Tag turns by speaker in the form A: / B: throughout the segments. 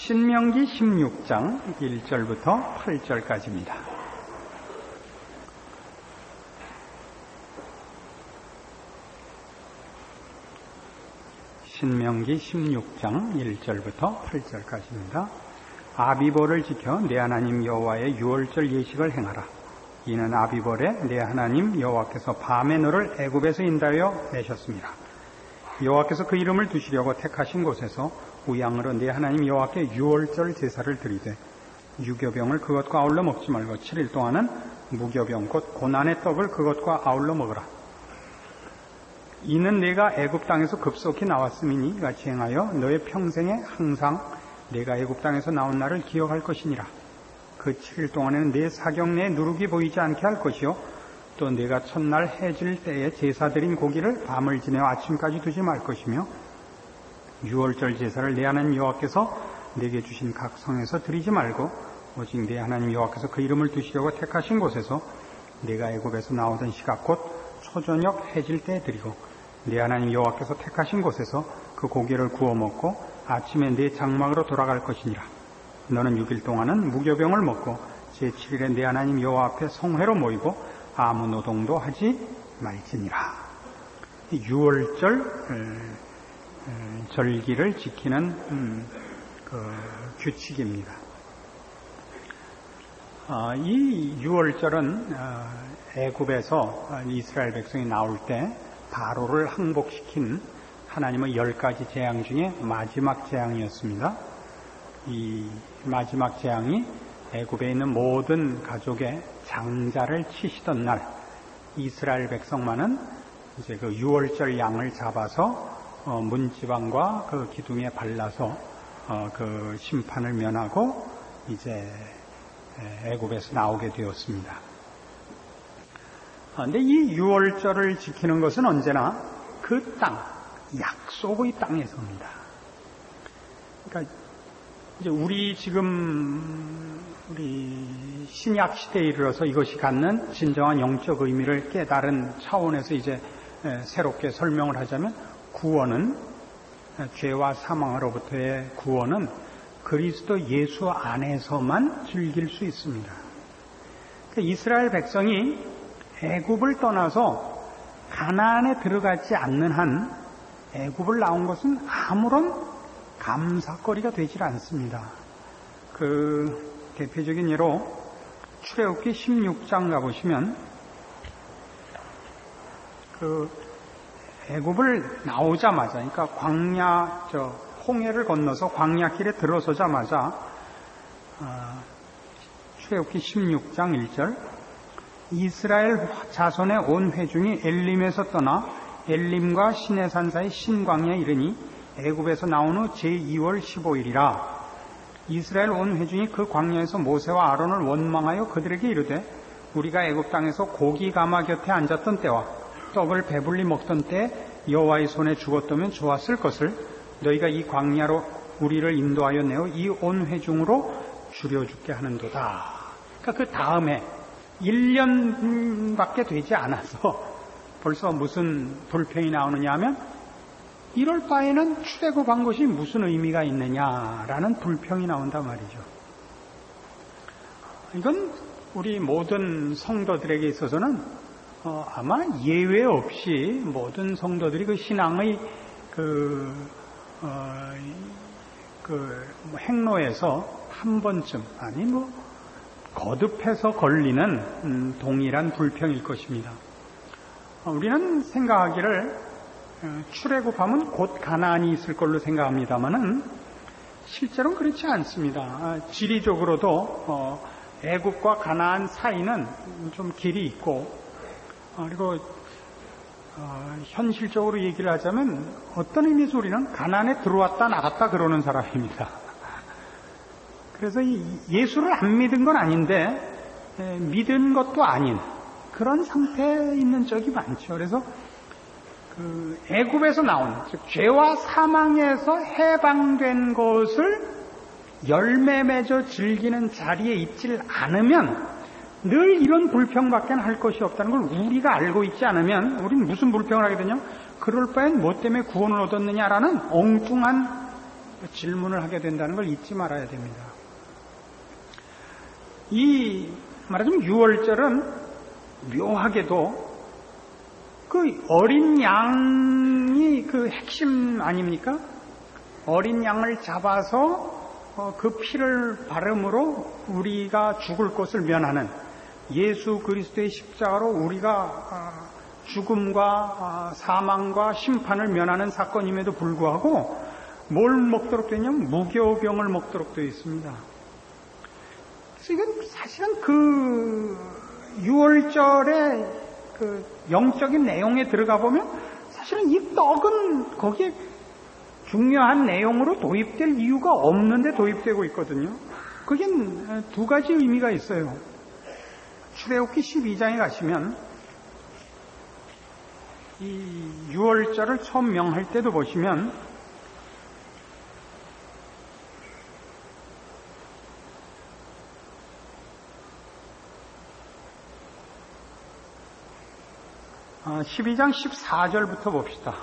A: 신명기 16장 1절부터 8절까지입니다. 신명기 16장 1절부터 8절까지입니다. 아비볼을 지켜 내 하나님 여호와의 유월절 예식을 행하라. 이는 아비볼에 내 하나님 여호와께서 밤에 너를 애굽에서 인도하여 내셨습니다. 여호와께서 그 이름을 두시려고 택하신 곳에서 우양으로 내 하나님 여호와께 유월절 제사를 드리되 유교병을 그것과 아울러 먹지 말고 7일 동안은 무교병 곧 고난의 떡을 그것과 아울러 먹으라. 이는 내가 애굽 땅에서 급속히 나왔음이니 이같이 행하여 너의 평생에 항상 내가 애굽 땅에서 나온 날을 기억할 것이니라. 그 7일 동안에는 내 사경 내에 누룩이 보이지 않게 할 것이요 또 내가 첫날 해질 때에 제사 드린 고기를 밤을 지내어 아침까지 두지 말 것이며 유월절 제사를 내 하나님 여호와께서 내게 주신 각 성에서 드리지 말고 오직 내 하나님 여호와께서 그 이름을 두시려고 택하신 곳에서 내가 애굽에서 나오던 시각 곧 초저녁 해질 때에 드리고 내 하나님 여호와께서 택하신 곳에서 그 고기를 구워 먹고 아침에 내 장막으로 돌아갈 것이니라. 너는 6일 동안은 무교병을 먹고 제7일에 내 하나님 여호와 앞에 성회로 모이고 아무 노동도 하지 말지니라. 유월절 절기를 지키는 규칙입니다. 이 유월절은 애굽에서 이스라엘 백성이 나올 때 바로를 항복시킨 하나님의 10가지 재앙 중에 마지막 재앙이었습니다. 이 마지막 재앙이 애굽에 있는 모든 가족의 장자를 치시던 날 이스라엘 백성만은 이제 그 유월절 양을 잡아서 문지방과 그 기둥에 발라서 그 심판을 면하고 이제 애굽에서 나오게 되었습니다. 그런데 이 유월절을 지키는 것은 언제나 그 땅, 약속의 땅에서입니다. 그러니까 이제 우리 신약 시대에 이르러서 이것이 갖는 진정한 영적 의미를 깨달은 차원에서 이제 새롭게 설명을 하자면 구원은 죄와 사망으로부터의 구원은 그리스도 예수 안에서만 즐길 수 있습니다. 그러니까 이스라엘 백성이 애굽을 떠나서 가나안에 들어가지 않는 한 애굽을 나온 것은 아무런 감사거리가 되질 않습니다. 그 대표적인 예로 출애굽기 16장 가보시면 그 애굽을 나오자마자 그러니까 홍해를 건너서 광야길에 들어서자마자 출애굽기 16장 1절 이스라엘 자손의 온 회중이 엘림에서 떠나 엘림과 시내산 사이 신광야에 이르니 애굽에서 나온 후 제2월 15일이라. 이스라엘 온 회중이 그 광야에서 모세와 아론을 원망하여 그들에게 이르되 우리가 애굽 땅에서 고기 가마 곁에 앉았던 때와 떡을 배불리 먹던 때 여호와의 손에 죽었다면 좋았을 것을 너희가 이 광야로 우리를 인도하여 내어 이 온 회중으로 줄여 죽게 하는도다. 그러니까 그 다음에 1년밖에 되지 않아서 벌써 무슨 불평이 나오느냐 하면 이럴 바에는 출애굽한 것이 무슨 의미가 있느냐라는 불평이 나온단 말이죠. 이건 우리 모든 성도들에게 있어서는 아마 예외 없이 모든 성도들이 그 신앙의 행로에서 한 번쯤 아니 거듭해서 걸리는 동일한 불평일 것입니다. 우리는 생각하기를 출애굽하면 곧 가나안이 있을 걸로 생각합니다만은 실제로는 그렇지 않습니다. 지리적으로도 애굽과 가나안 사이는 좀 길이 있고 그리고 현실적으로 얘기를 하자면 어떤 의미에서 우리는 가나안에 들어왔다 나갔다 그러는 사람입니다. 그래서 예수를 안 믿은 건 아닌데 믿은 것도 아닌 그런 상태에 있는 적이 많죠. 그래서 그 애굽에서 나온 즉 죄와 사망에서 해방된 것을 열매 맺어 즐기는 자리에 있질 않으면 늘 이런 불평밖에 할 것이 없다는 걸 우리가 알고 있지 않으면 우리는 무슨 불평을 하게 되냐면 그럴 바엔 뭐 때문에 구원을 얻었느냐라는 엉뚱한 질문을 하게 된다는 걸 잊지 말아야 됩니다. 말하자면 6월절은 묘하게도 그 어린 양이 그 핵심 아닙니까? 어린 양을 잡아서 그 피를 바름으로 우리가 죽을 것을 면하는 예수 그리스도의 십자가로 우리가 죽음과 사망과 심판을 면하는 사건임에도 불구하고 뭘 먹도록 되냐면 무교병을 먹도록 되어 있습니다. 그래서 이건 사실은 그 6월절의 그 영적인 내용에 들어가 보면 사실은 이 떡은 거기에 중요한 내용으로 도입될 이유가 없는데 도입되고 있거든요. 그게 두 가지 의미가 있어요. 출애굽기 12장에 가시면 이 6월절을 처음 명할 때도 보시면 아, 12장 14절부터 봅시다.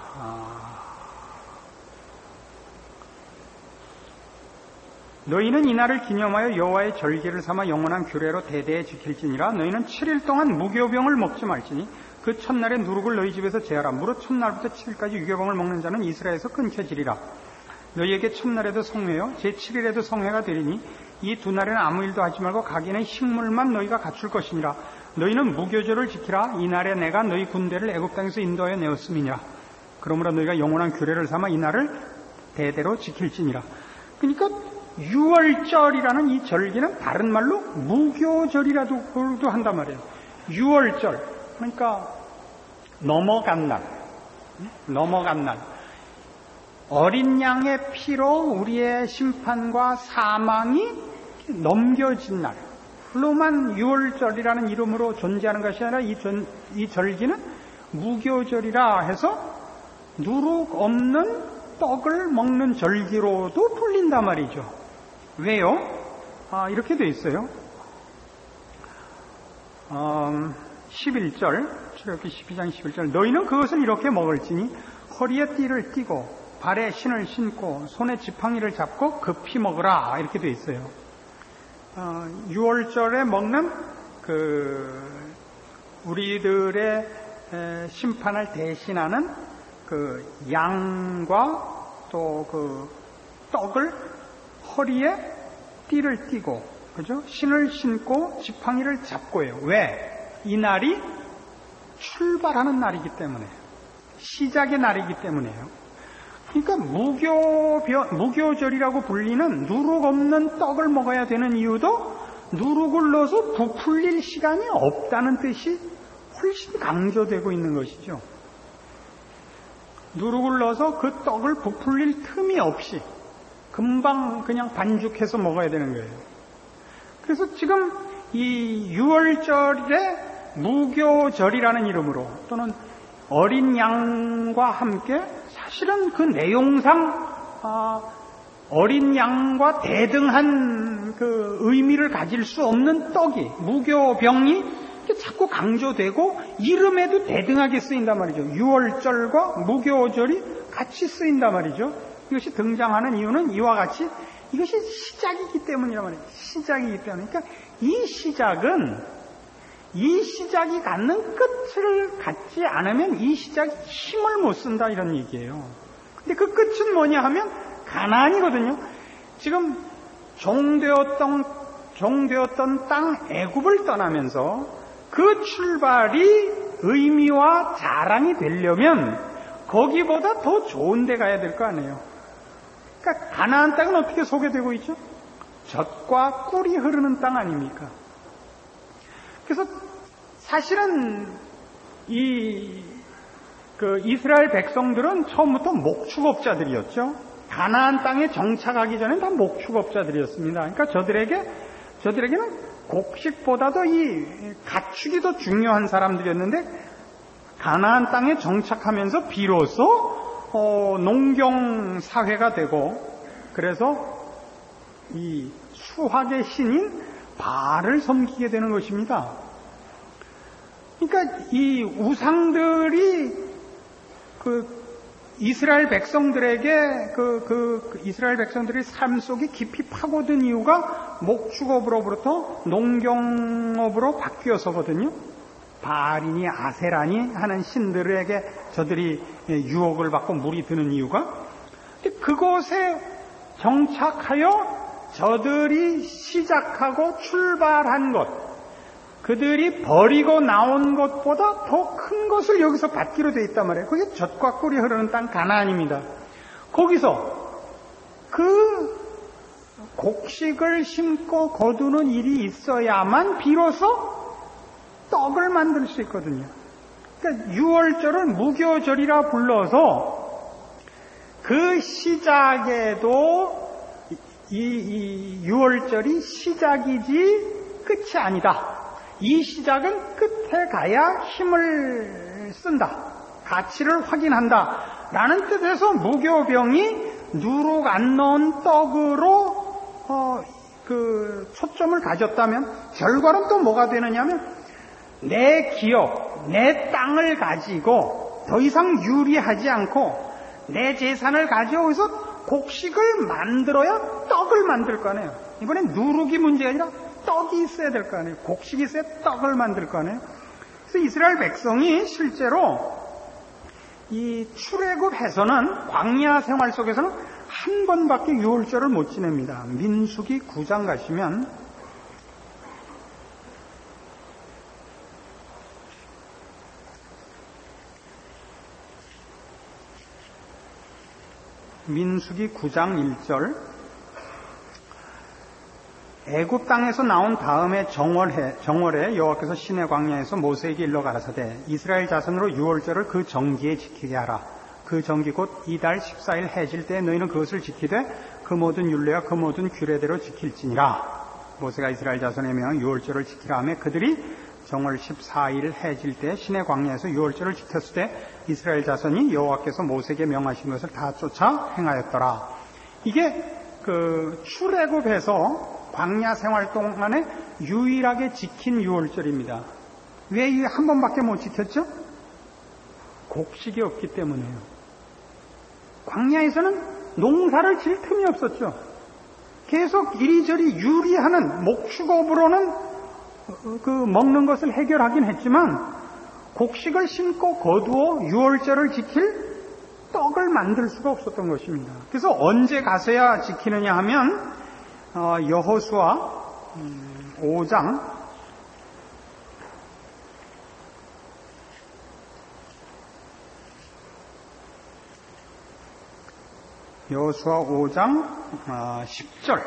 A: 너희는 이날을 기념하여 여호와의 절기를 삼아 영원한 규례로 대대에 지킬지니라. 너희는 7일 동안 무교병을 먹지 말지니 그 첫날에 누룩을 너희 집에서 제하라. 무릇 첫날부터 7일까지 유교병을 먹는 자는 이스라엘에서 끊겨지리라. 너희에게 첫날에도 성회요 제7일에도 성회가 되리니 이 두 날에는 아무 일도 하지 말고 각인의 식물만 너희가 갖출 것이니라. 너희는 무교절을 지키라. 이날에 내가 너희 군대를 애굽 땅에서 인도하여 내었음이니라. 그러므로 너희가 영원한 규례를 삼아 이날을 대대로 지킬지니라. 그러니까 6월절이라는 이 절기는 다른 말로 무교절이라고도 한단 말이에요. 6월절 그러니까 넘어간 날, 어린 양의 피로 우리의 심판과 사망이 넘겨진 날로만 6월절이라는 이름으로 존재하는 것이 아니라 이 절기는 무교절이라 해서 누룩 없는 떡을 먹는 절기로도 불린단 말이죠. 왜요? 이렇게 돼 있어요. 11절, 출애굽기 12장 11절. 너희는 그것을 이렇게 먹을지니 허리에 띠를 띠고 발에 신을 신고 손에 지팡이를 잡고 급히 먹으라. 이렇게 돼 있어요. 6월절에 먹는 우리들의 심판을 대신하는 그 양과 또 그 떡을 허리에 띠를 띠고, 그죠? 신을 신고 지팡이를 잡고요. 왜? 이 날이 출발하는 날이기 때문에, 시작의 날이기 때문에요. 그러니까 무교절이라고 불리는 누룩 없는 떡을 먹어야 되는 이유도 누룩을 넣어서 부풀릴 시간이 없다는 뜻이 훨씬 강조되고 있는 것이죠. 누룩을 넣어서 그 떡을 부풀릴 틈이 없이 금방 그냥 반죽해서 먹어야 되는 거예요. 그래서 지금 이 6월절에 무교절이라는 이름으로 또는 어린 양과 함께 사실은 그 내용상 어린 양과 대등한 그 의미를 가질 수 없는 떡이 무교병이 자꾸 강조되고 이름에도 대등하게 쓰인단 말이죠. 6월절과 무교절이 같이 쓰인단 말이죠. 이것이 등장하는 이유는 이와 같이 이것이 시작이기 때문이란 말이에요. 시작이기 때문에. 그러니까 이 시작이 갖는 끝을 갖지 않으면 이 시작이 힘을 못 쓴다 이런 얘기예요. 근데 그 끝은 뭐냐 하면 가나안이거든요. 지금 종되었던 땅 애굽을 떠나면서 그 출발이 의미와 자랑이 되려면 거기보다 더 좋은 데 가야 될 거 아니에요. 그러니까 가나안 땅은 어떻게 소개되고 있죠? 젖과 꿀이 흐르는 땅 아닙니까? 그래서 사실은 이스라엘 백성들은 처음부터 목축업자들이었죠. 가나안 땅에 정착하기 전에 다 목축업자들이었습니다. 그러니까 저들에게는 곡식보다도 이 가축이 더 중요한 사람들이었는데 가나안 땅에 정착하면서 비로소 농경 사회가 되고 그래서 이 수학의 신인 바알을 섬기게 되는 것입니다. 그러니까 이 우상들이 이스라엘 백성들에게 이스라엘 백성들의 삶 속에 깊이 파고든 이유가 목축업으로부터 농경업으로 바뀌어서거든요. 바알이니 아세라니 하는 신들에게 저들이 유혹을 받고 물이 드는 이유가, 그곳에 정착하여 저들이 시작하고 출발한 것, 그들이 버리고 나온 것보다 더 큰 것을 여기서 받기로 되어 있단 말이에요. 그게 젖과 꿀이 흐르는 땅 가나안입니다. 거기서 그 곡식을 심고 거두는 일이 있어야만 비로소 떡을 만들 수 있거든요. 그러니까 유월절을 무교절이라 불러서 그 시작에도 이 유월절이 시작이지 끝이 아니다. 이 시작은 끝에 가야 힘을 쓴다. 가치를 확인한다. 라는 뜻에서 무교병이 누룩 안 넣은 떡으로 초점을 가졌다면 결과는 또 뭐가 되느냐면 내 기업, 내 땅을 가지고 더 이상 유리하지 않고 내 재산을 가지고 여기서 곡식을 만들어야 떡을 만들 거 아니에요. 이번엔 누룩이 문제가 아니라 떡이 있어야 될 거 아니에요. 곡식이 있어야 떡을 만들 거 아니에요. 그래서 이스라엘 백성이 실제로 이 출애굽에서는 광야 생활 속에서는 한 번밖에 유월절을 못 지냅니다. 민수기 9장 가시면 민수기 9장 1절, 애굽 땅에서 나온 다음에 정월에 여호와께서 시내 광야에서 모세에게 일러 가라사대 이스라엘 자손으로 유월절을 그 정기에 지키게 하라. 그 정기 곧 이달 14일 해질 때 너희는 그것을 지키되 그 모든 율례와 그 모든 규례대로 지킬지니라. 모세가 이스라엘 자손에 명한 유월절을 지키라 하며 그들이 정월 14일 해질 때 시내 광야에서 유월절을 지켰을 때 이스라엘 자손이 여호와께서 모세에게 명하신 것을 다 쫓아 행하였더라. 이게 출애굽에서 광야 생활 동안에 유일하게 지킨 유월절입니다. 왜 한 번밖에 못 지켰죠? 곡식이 없기 때문에요. 광야에서는 농사를 질 틈이 없었죠. 계속 이리저리 유리하는 목축업으로는 먹는 것을 해결하긴 했지만 곡식을 심고 거두어 유월절을 지킬 떡을 만들 수가 없었던 것입니다. 그래서 언제 가서야 지키느냐 하면 여호수아 5장 여호수아 5장 10절,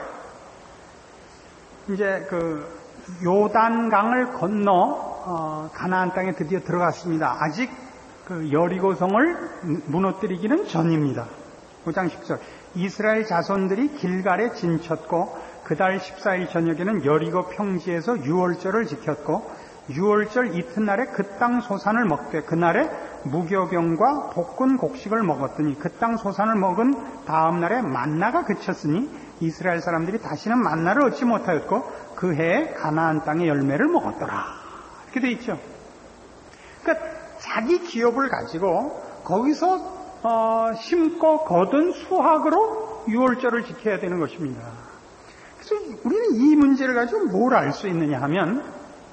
A: 이제 요단강을 건너 가나안 땅에 드디어 들어갔습니다. 아직 여리고성을 무너뜨리기는 전입니다. 5장 10절, 이스라엘 자손들이 길갈에 진쳤고 그달 14일 저녁에는 여리고 평지에서 유월절을 지켰고 유월절 이튿날에 그 땅 소산을 먹되 그날에 무교병과 볶은 곡식을 먹었더니 그 땅 소산을 먹은 다음 날에 만나가 그쳤으니 이스라엘 사람들이 다시는 만나를 얻지 못하였고 그 해에 가나안 땅의 열매를 먹었더라. 이렇게 돼 있죠. 그러니까 자기 기업을 가지고 거기서 심고 거둔 수확으로 유월절을 지켜야 되는 것입니다. 그래서 우리는 이 문제를 가지고 뭘 알 수 있느냐 하면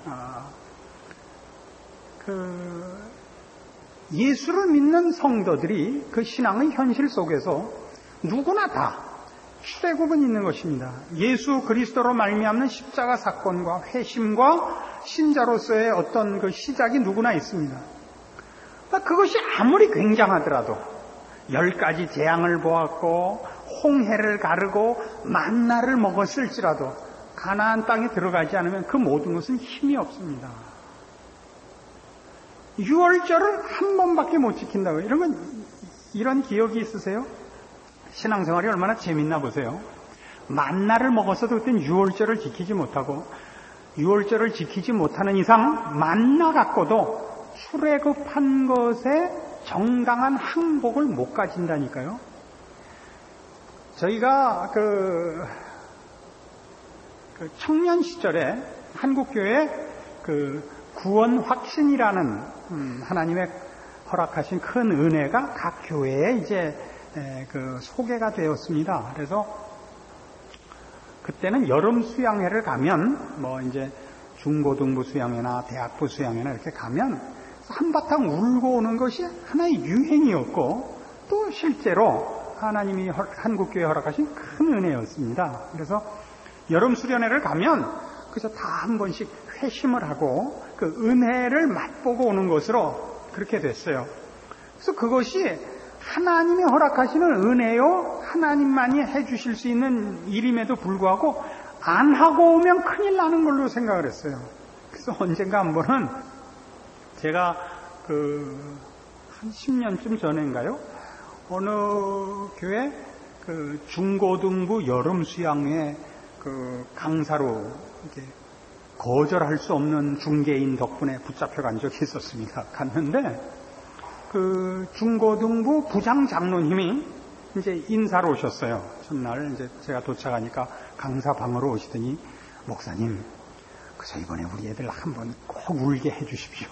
A: 예수를 믿는 성도들이 그 신앙의 현실 속에서 누구나 다 출애굽은 있는 것입니다. 예수 그리스도로 말미암는 십자가 사건과 회심과 신자로서의 어떤 그 시작이 누구나 있습니다. 그것이 아무리 굉장하더라도 10가지 재앙을 보았고 홍해를 가르고 만나를 먹었을지라도 가나안 땅에 들어가지 않으면 그 모든 것은 힘이 없습니다. 유월절을 한 번밖에 못 지킨다고요. 이런 기억이 있으세요? 신앙생활이 얼마나 재밌나 보세요. 만나를 먹었어도 그땐 유월절을 지키지 못하고 유월절을 지키지 못하는 이상 만나 갖고도 출애굽한 것에 정당한 항복을 못 가진다니까요. 저희가 청년 시절에 한국교회 구원 확신이라는 하나님의 허락하신 큰 은혜가 각 교회에 이제 소개가 되었습니다. 그래서 그때는 여름 수양회를 가면 이제 중고등부 수양회나 대학부 수양회나 이렇게 가면 한바탕 울고 오는 것이 하나의 유행이었고 또 실제로 하나님이 한국교회에 허락하신 큰 은혜였습니다. 그래서 여름 수련회를 가면 그래서 다 한 번씩 회심을 하고 그 은혜를 맛보고 오는 것으로 그렇게 됐어요. 그래서 그것이 하나님이 허락하시는 은혜요, 하나님만이 해주실 수 있는 일임에도 불구하고 안 하고 오면 큰일 나는 걸로 생각을 했어요. 그래서 언젠가 한 번은 제가 한 10년쯤 전인가요? 어느 교회 중고등부 여름 수양회 강사로 이렇게 거절할 수 없는 중개인 덕분에 붙잡혀 간 적이 있었습니다. 갔는데 중고등부 부장 장로님이 이제 인사로 오셨어요. 첫날 이제 제가 도착하니까 강사방으로 오시더니 목사님, 그저 이번에 우리 애들 한번 꼭 울게 해주십시오.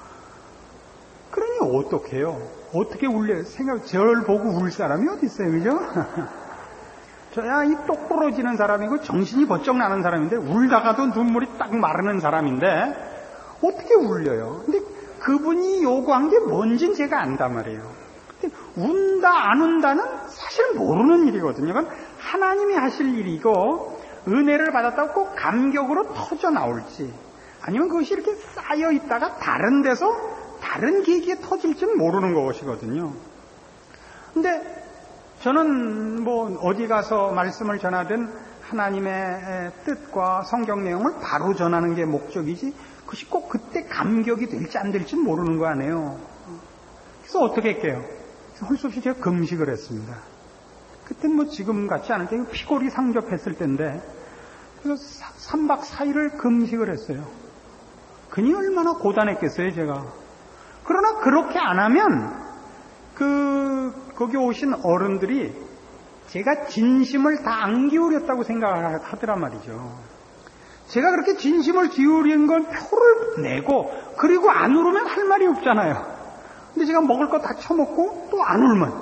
A: 그러니 어떡해요? 어떻게 울려? 저를 보고 울 사람이 어디 있어요, 그죠? 저야 이 똑 부러지는 사람이고 정신이 번쩍 나는 사람인데 울다가도 눈물이 딱 마르는 사람인데 어떻게 울려요? 근데 그분이 요구한 게 뭔진 제가 안단 말이에요. 근데 운다 안 운다는 사실 모르는 일이거든요. 그건 하나님이 하실 일이고 은혜를 받았다고 꼭 감격으로 터져 나올지 아니면 그것이 이렇게 쌓여 있다가 다른 데서 다른 계기에 터질지는 모르는 것이거든요. 근데 저는 어디 가서 말씀을 전하든 하나님의 뜻과 성경 내용을 바로 전하는 게 목적이지 그것이 꼭 그때 감격이 될지 안 될지는 모르는 거 아니에요. 그래서 어떻게 할게요? 할 수 없이 제가 금식을 했습니다. 그때는 지금 같지 않을 때 피골이 상접했을 때인데 그래서 3박 4일을 금식을 했어요. 그니 얼마나 고단했겠어요, 제가. 그러나 그렇게 안 하면 거기 오신 어른들이 제가 진심을 다 안 기울였다고 생각하더란 말이죠. 제가 그렇게 진심을 기울인 건 표를 내고 그리고 안 울으면 할 말이 없잖아요. 근데 제가 먹을 거 다 처먹고 또 안 울면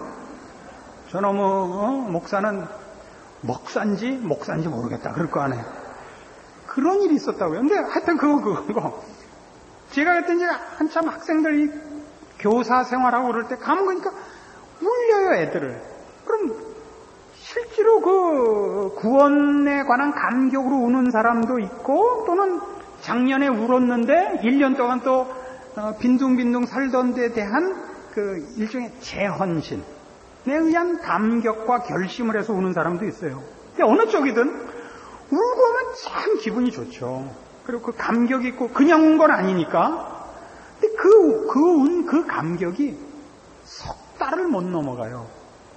A: 저놈의 목사는 목사인지 모르겠다 그럴 거 아니에요. 그런 일이 있었다고요. 근데 하여튼 그거 제가 그때 이제 한참 학생들이 교사 생활하고 그럴 때 가면 그러니까 울려요, 애들을. 그럼 실제로 구원에 관한 감격으로 우는 사람도 있고 또는 작년에 울었는데 1년 동안 또 빈둥빈둥 살던 데 대한 일종의 재헌신에 의한 감격과 결심을 해서 우는 사람도 있어요. 근데 어느 쪽이든 울고 오면 참 기분이 좋죠. 그리고 그 감격이 있고 그냥 운 건 아니니까. 근데 그 감격이 석 달을 못 넘어가요.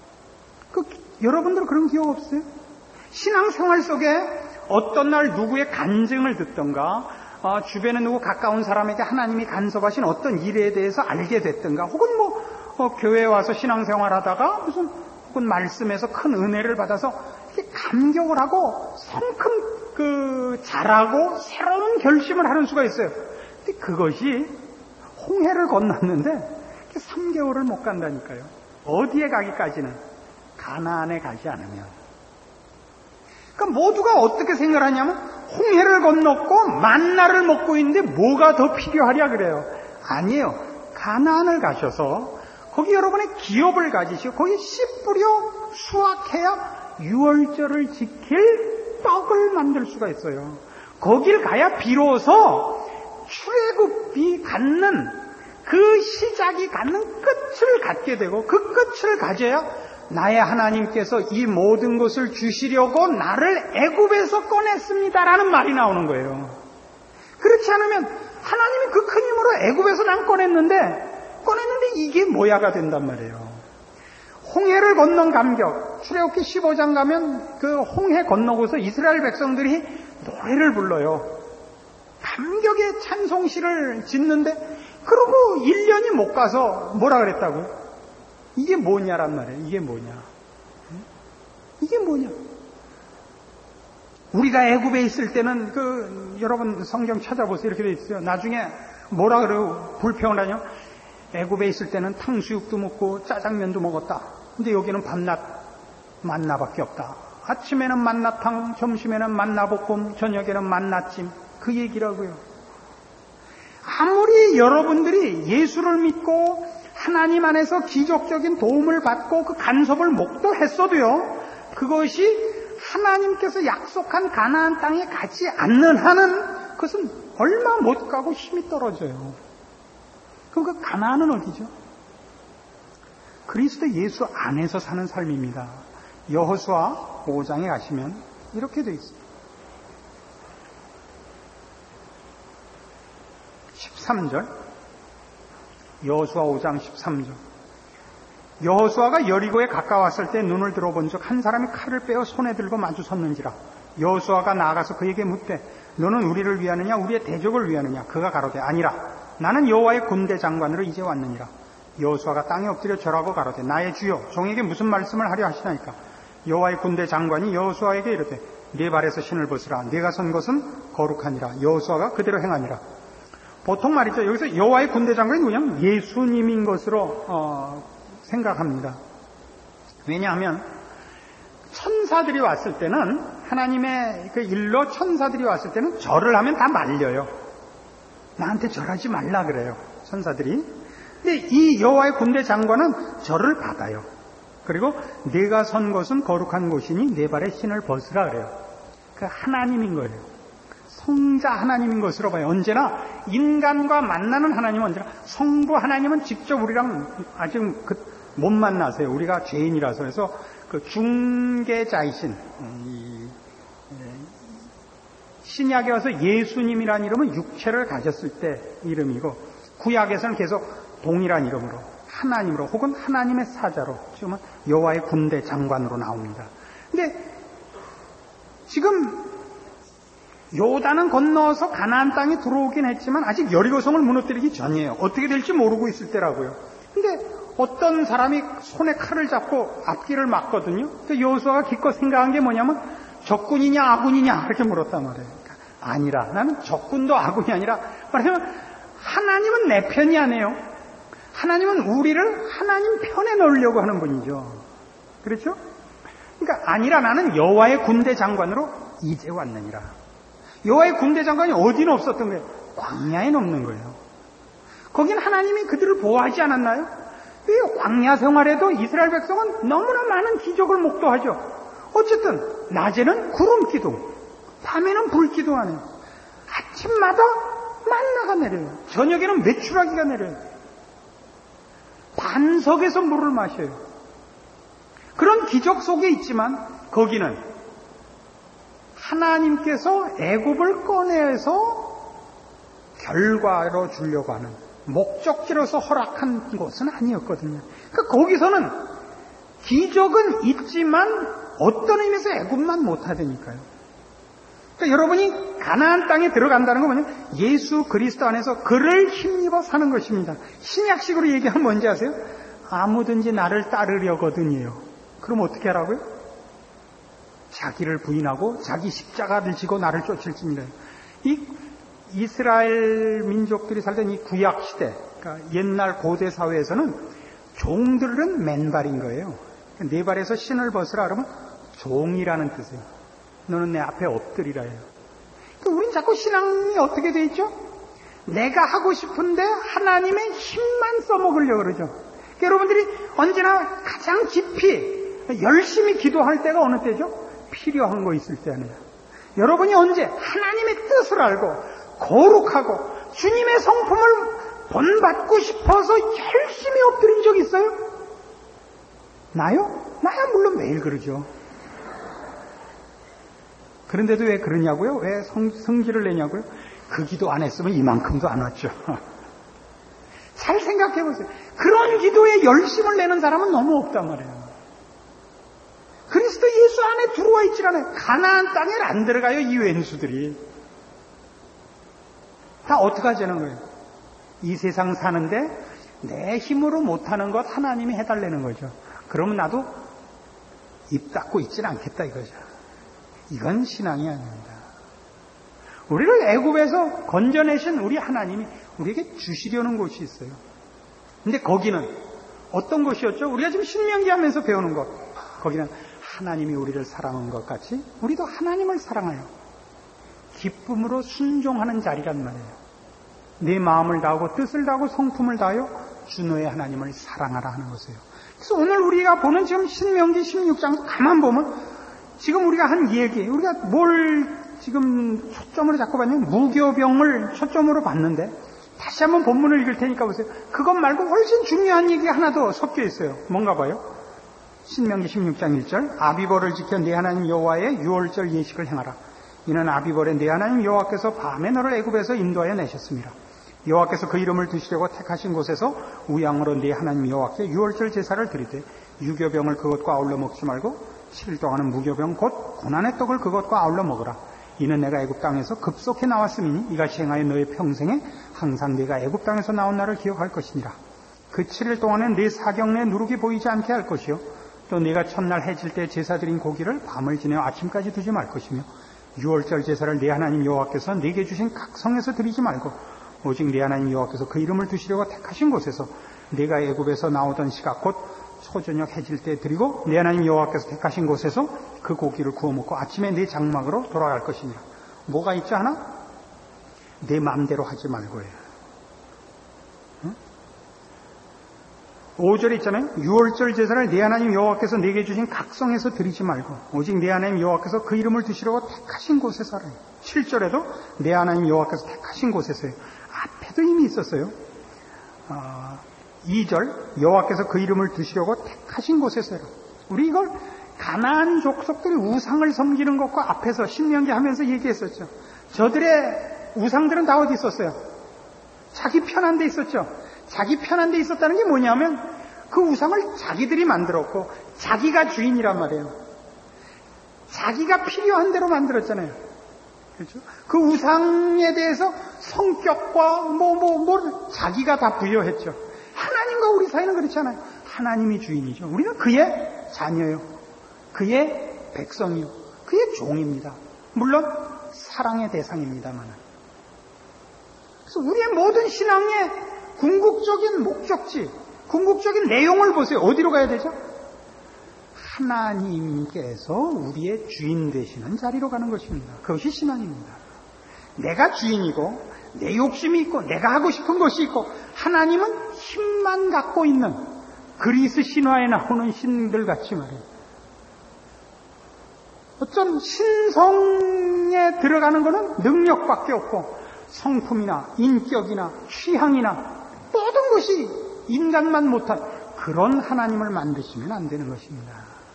A: 여러분들 그런 기억 없어요? 신앙생활 속에 어떤 날 누구의 간증을 듣던가 주변에 누구 가까운 사람에게 하나님이 간섭하신 어떤 일에 대해서 알게 됐던가 혹은 교회에 와서 신앙생활 하다가 혹은 말씀에서 큰 은혜를 받아서 이렇게 감격을 하고 성큼 잘하고 새로운 결심을 하는 수가 있어요. 근데 그것이 홍해를 건넜는데 3개월을 못 간다니까요. 어디에 가기까지는? 가나안에 가지 않으면. 그러니까 모두가 어떻게 생각하냐면 홍해를 건넜고 만나를 먹고 있는데 뭐가 더 필요하랴 그래요. 아니에요. 가나안을 가셔서 거기 여러분의 기업을 가지시고 거기 씨 뿌려 수확해야 유월절을 지킬 떡을 만들 수가 있어요. 거길 가야 비로소 출애굽이 갖는 그 시작이 갖는 끝을 갖게 되고 그 끝을 가져야 나의 하나님께서 이 모든 것을 주시려고 나를 애굽에서 꺼냈습니다라는 말이 나오는 거예요. 그렇지 않으면 하나님이 그 큰 힘으로 애굽에서 난 꺼냈는데 이게 뭐야가 된단 말이에요. 홍해를 건넌 감격. 출애굽기 15장 가면 그 홍해 건너고서 이스라엘 백성들이 노래를 불러요. 감격의 찬송시를 짓는데 그러고 1년이 못 가서 뭐라 그랬다고요? 이게 뭐냐란 말이에요. 이게 뭐냐? 이게 뭐냐? 우리가 애굽에 있을 때는 여러분 성경 찾아보세요. 이렇게 돼 있어요. 나중에 뭐라 그러고 불평을 하냐? 애굽에 있을 때는 탕수육도 먹고 짜장면도 먹었다. 근데 여기는 밤낮 만나밖에 없다. 아침에는 만나탕, 점심에는 만나볶음, 저녁에는 만나찜. 그 얘기라고요. 아무리 여러분들이 예수를 믿고 하나님 안에서 기적적인 도움을 받고 그 간섭을 목도했어도요, 그것이 하나님께서 약속한 가나안 땅에 가지 않는 한은 그것은 얼마 못 가고 힘이 떨어져요. 그럼 그 가나안은 어디죠? 그리스도 예수 안에서 사는 삶입니다. 여호수아 5장에 가시면 이렇게 되어 있습니다. 13절, 여호수아 5장 13절. 여호수아가 여리고에 가까웠을 때 눈을 들어본 적 한 사람이 칼을 빼어 손에 들고 마주 섰는지라. 여호수아가 나아가서 그에게 묻되 너는 우리를 위하느냐 우리의 대적을 위하느냐. 그가 가로되 아니라 나는 여호와의 군대 장관으로 이제 왔느니라. 여호수아가 땅에 엎드려 절하고 가로되 나의 주여 종에게 무슨 말씀을 하려 하시나이까. 여호와의 군대 장관이 여호수아에게 이르되 네 발에서 신을 벗으라. 네가 선 것은 거룩하니라. 여호수아가 그대로 행하니라. 보통 말이죠. 여기서 여호와의 군대 장관이 누구냐면 예수님인 것으로 생각합니다. 왜냐하면 천사들이 왔을 때는 하나님의 그 일로 천사들이 왔을 때는 절을 하면 다 말려요. 나한테 절하지 말라 그래요. 천사들이. 근데 이 여호와의 군대 장관은 절을 받아요. 그리고 네가 선 곳은 거룩한 곳이니 네 발에 신을 벗으라 그래요. 그 하나님인 거예요. 성자 하나님인 것으로 봐요. 언제나 인간과 만나는 하나님은 언제나 성부 하나님은 직접 우리랑 아직 못 만나세요. 우리가 죄인이라서. 그래서 그 중개자이신 신약에 와서 예수님이라는 이름은 육체를 가졌을 때 이름이고 구약에서는 계속 동일한 이름으로 하나님으로 혹은 하나님의 사자로 지금은 여호와의 군대 장관으로 나옵니다. 근데 지금 요단은 건너서 가나안 땅에 들어오긴 했지만 아직 여리고성을 무너뜨리기 전이에요. 어떻게 될지 모르고 있을 때라고요. 근데 어떤 사람이 손에 칼을 잡고 앞길을 막거든요. 여호수아가 기껏 생각한 게 뭐냐면 적군이냐 아군이냐 이렇게 물었단 말이에요. 그러니까 아니라 나는 적군도 아군이 아니라 말하면 하나님은 내 편이 아니에요. 하나님은 우리를 하나님 편에 넣으려고 하는 분이죠. 그렇죠? 그러니까 아니라 나는 여호와의 군대 장관으로 이제 왔느니라. 여호와의 군대 장관이 어디는 없었던 거예요? 광야에는 없는 거예요. 거긴 하나님이 그들을 보호하지 않았나요? 이 광야 생활에도 이스라엘 백성은 너무나 많은 기적을 목도하죠. 어쨌든 낮에는 구름 기둥, 밤에는 불 기둥 안에요. 아침마다 만나가 내려요. 저녁에는 메추라기가 내려요. 반석에서 물을 마셔요. 그런 기적 속에 있지만 거기는 하나님께서 애굽을 꺼내서 결과로 주려고 하는 목적지로서 허락한 곳은 아니었거든요. 그러니까 거기서는 기적은 있지만 어떤 의미에서 애굽만 못하다니까요. 그러니까 여러분이 가나안 땅에 들어간다는 건 뭐냐면 예수 그리스도 안에서 그를 힘입어 사는 것입니다. 신약식으로 얘기하면 뭔지 아세요? 아무든지 나를 따르려거든요. 그럼 어떻게 하라고요? 자기를 부인하고 자기 십자가를 지고 나를 쫓을지니라. 이 이스라엘 민족들이 살던 이 구약 시대, 그러니까 옛날 고대 사회에서는 종들은 맨발인 거예요. 네 발에서 신을 벗으라 그러면 종이라는 뜻이에요. 너는 내 앞에 엎드리라 해요. 그러니까 우린 자꾸 신앙이 어떻게 돼 있죠? 내가 하고 싶은데 하나님의 힘만 써먹으려고 그러죠. 그러니까 여러분들이 언제나 가장 깊이 열심히 기도할 때가 어느 때죠? 필요한 거 있을 때 아니에요. 여러분이 언제 하나님의 뜻을 알고 거룩하고 주님의 성품을 본받고 싶어서 열심히 엎드린 적 있어요? 나요? 나야 물론 매일 그러죠. 그런데도 왜 그러냐고요? 왜 성질을 내냐고요? 그 기도 안 했으면 이만큼도 안 왔죠. 잘 생각해 보세요. 그런 기도에 열심을 내는 사람은 너무 없단 말이에요. 그리스도 예수 안에 들어와 있질 않아요. 가나안 땅에 안 들어가요, 이 왼수들이. 다 어떻게 하자는 거예요? 이 세상 사는데 내 힘으로 못하는 것 하나님이 해달라는 거죠. 그러면 나도 입 닫고 있진 않겠다 이거죠. 이건 신앙이 아닙니다. 우리를 애굽에서 건져내신 우리 하나님이 우리에게 주시려는 것이 있어요. 근데 거기는 어떤 것이었죠? 우리가 지금 신명기 하면서 배우는 것. 거기는 하나님이 우리를 사랑한 것 같이 우리도 하나님을 사랑하여 기쁨으로 순종하는 자리란 말이에요. 내 마음을 다하고 뜻을 다하고 성품을 다하여 주 너의 하나님을 사랑하라 하는 것이에요. 그래서 오늘 우리가 보는 지금 신명기 16장 가만 보면 지금 우리가 한 얘기, 우리가 뭘 지금 초점으로 잡고 봤냐면 무교병을 초점으로 봤는데 다시 한번 본문을 읽을 테니까 보세요. 그것 말고 훨씬 중요한 얘기가 하나 더 섞여 있어요. 뭔가 봐요. 신명기 16장 1절 아비벌을 지켜 네 하나님 여호와의 유월절 예식을 행하라. 이는 아비벌에 네 하나님 여호와께서 밤에 너를 애굽에서 인도하여 내셨습니다. 여호와께서 그 이름을 두시려고 택하신 곳에서 우양으로 네 하나님 여호와께 유월절 제사를 드리되 유교병을 그것과 아울러 먹지 말고 7일 동안은 무교병 곧 고난의 떡을 그것과 아울러 먹으라. 이는 내가 애굽 땅에서 급속히 나왔음이니 이같이 행하여 너의 평생에 항상 내가 애굽 땅에서 나온 날을 기억할 것이니라. 그 7일 동안은 네 사경 내 누룩이 보이지 않게 할 것이요 또 네가 첫날 해질 때 제사 드린 고기를 밤을 지내어 아침까지 두지 말 것이며 유월절 제사를 네 하나님 여호와께서 네게 주신 각 성에서 드리지 말고 오직 네 하나님 여호와께서 그 이름을 두시려고 택하신 곳에서 네가 애굽에서 나오던 시각 곧 초저녁 해질 때 드리고 네 하나님 여호와께서 택하신 곳에서 그 고기를 구워 먹고 아침에 네 장막으로 돌아갈 것이니라. 뭐가 있지 않아? 내 마음대로 하지 말고요. 응? 5절에 있잖아요. 유월절 제사를 네 하나님 여호와께서 네게 주신 각성에서 드리지 말고 오직 네 하나님 여호와께서 그 이름을 두시려고 택하신 곳에서 하라. 7절에도 네 하나님 여호와께서 택하신 곳에서요. 앞에도 이미 있었어요. 2절 여호와께서 그 이름을 두시려고 택하신 곳에서요. 우리 이걸 가나안 족속들이 우상을 섬기는 것과 앞에서 신명기 하면서 얘기했었죠. 저들의 우상들은 다 어디 있었어요? 자기 편한 데 있었죠. 자기 편한 데 있었다는 게 뭐냐면 그 우상을 자기들이 만들었고 자기가 주인이란 말이에요. 자기가 필요한 대로 만들었잖아요. 그렇죠? 그 우상에 대해서 성격과 자기가 다 부여했죠. 하나님과 우리 사이는 그렇지 않아요. 하나님이 주인이죠. 우리는 그의 자녀요. 그의 백성이요. 그의 종입니다. 물론 사랑의 대상입니다만. 그래서 우리의 모든 신앙의 궁극적인 목적지, 궁극적인 내용을 보세요. 어디로 가야 되죠? 하나님께서 우리의 주인 되시는 자리로 가는 것입니다. 그것이 신앙입니다. 내가 주인이고 내 욕심이 있고 내가 하고 싶은 것이 있고 하나님은 힘만 갖고 있는 그리스 신화에 나오는 신들 같이 말이에요. 어떤 신성에 들어가는 것은 능력밖에 없고 성품이나 인격이나 취향이나 모든 것이 인간만 못한 그런 하나님을 만드시면 안 되는 것입니다.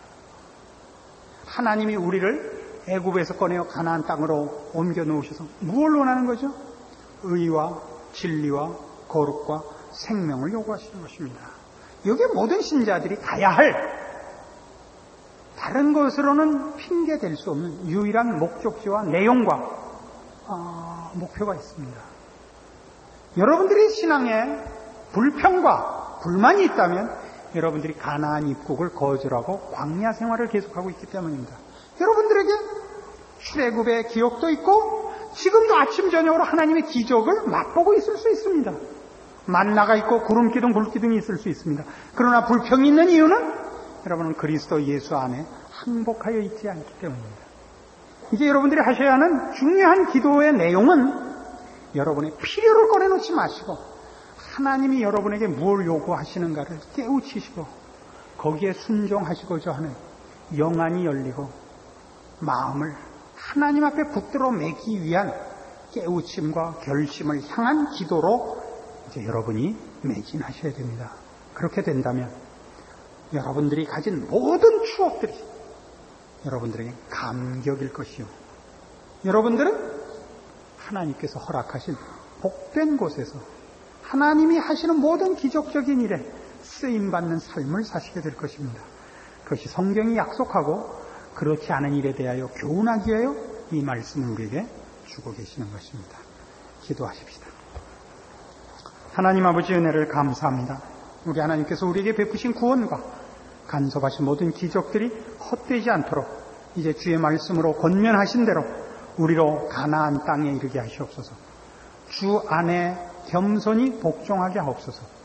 A: 하나님이 우리를 애굽에서 꺼내어 가나안 땅으로 옮겨 놓으셔서 무엇을 원하는 거죠? 의와 진리와 거룩과 생명을 요구하시는 것입니다. 여기에 모든 신자들이 가야 할 다른 것으로는 핑계 댈 수 없는 유일한 목적지와 내용과 목표가 있습니다. 여러분들이 신앙에 불평과 불만이 있다면 여러분들이 가나안 입국을 거절하고 광야 생활을 계속하고 있기 때문입니다. 여러분들에게 출애굽의 기억도 있고 지금도 아침 저녁으로 하나님의 기적을 맛보고 있을 수 있습니다. 만나가 있고 구름기둥 불기둥이 있을 수 있습니다. 그러나 불평이 있는 이유는 여러분은 그리스도 예수 안에 항복하여 있지 않기 때문입니다. 이제 여러분들이 하셔야 하는 중요한 기도의 내용은 여러분의 필요를 꺼내놓지 마시고 하나님이 여러분에게 뭘 요구하시는가를 깨우치시고 거기에 순종하시고자 하는 영안이 열리고 마음을 하나님 앞에 붙들어 매기 위한 깨우침과 결심을 향한 기도로 이제 여러분이 매진하셔야 됩니다. 그렇게 된다면 여러분들이 가진 모든 추억들이 여러분들에게 감격일 것이요. 여러분들은 하나님께서 허락하신 복된 곳에서 하나님이 하시는 모든 기적적인 일에 쓰임받는 삶을 사시게 될 것입니다. 그것이 성경이 약속하고 그렇지 않은 일에 대하여 교훈하기 위하여 이 말씀을 우리에게 주고 계시는 것입니다. 기도하십시다. 하나님 아버지 은혜를 감사합니다. 우리 하나님께서 우리에게 베푸신 구원과 간섭하신 모든 기적들이 헛되지 않도록 이제 주의 말씀으로 권면하신 대로 우리로 가나안 땅에 이르게 하시옵소서. 주 안에 겸손히 복종하게 하옵소서.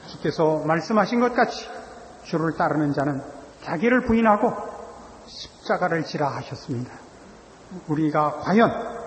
A: 주께서 말씀하신 것 같이 주를 따르는 자는 자기를 부인하고 십자가를 지라 하셨습니다. 우리가 과연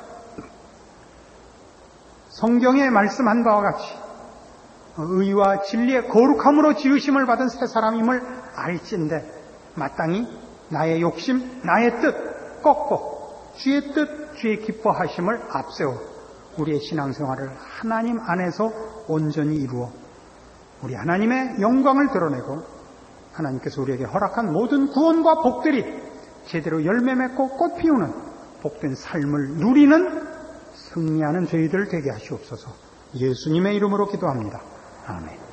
A: 성경에 말씀한 바와 같이 의와 진리의 거룩함으로 지으심을 받은 새 사람임을 알진대 마땅히 나의 욕심, 나의 뜻 꺾고 주의 뜻, 주의 기뻐하심을 앞세워 우리의 신앙생활을 하나님 안에서 온전히 이루어 우리 하나님의 영광을 드러내고 하나님께서 우리에게 허락한 모든 구원과 복들이 제대로 열매 맺고 꽃 피우는 복된 삶을 누리는 승리하는 저희들 되게 하시옵소서. 예수님의 이름으로 기도합니다. 아멘.